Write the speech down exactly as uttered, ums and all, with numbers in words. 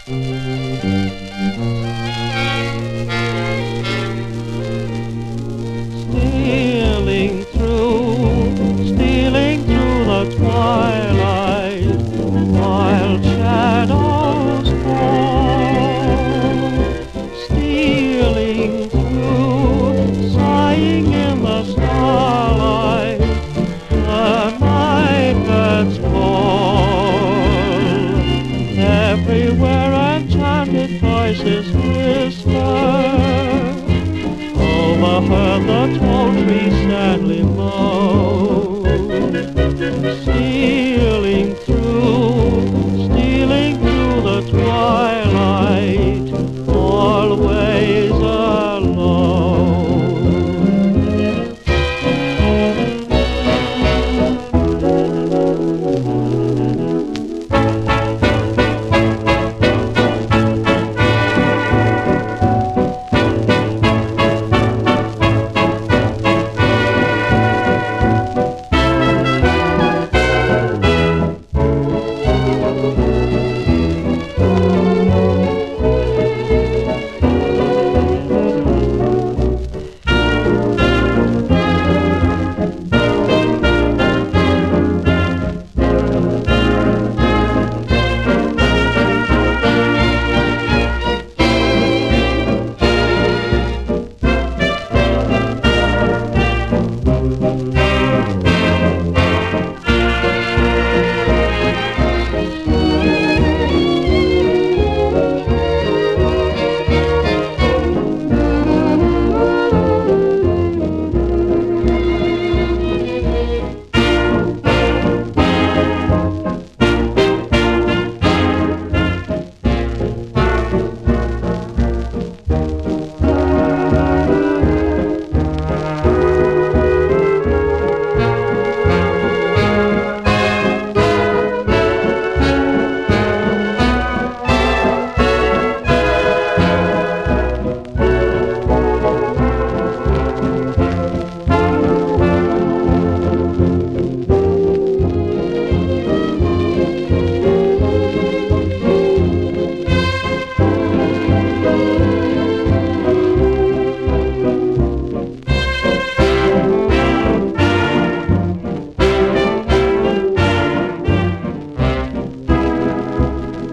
Stealing through, stealing through the twilight, while shadows fall. Stealing through, sighing in the starlight, the night birds call. Everywhere enchanted voices whisper, overheard the tall trees sadly moan.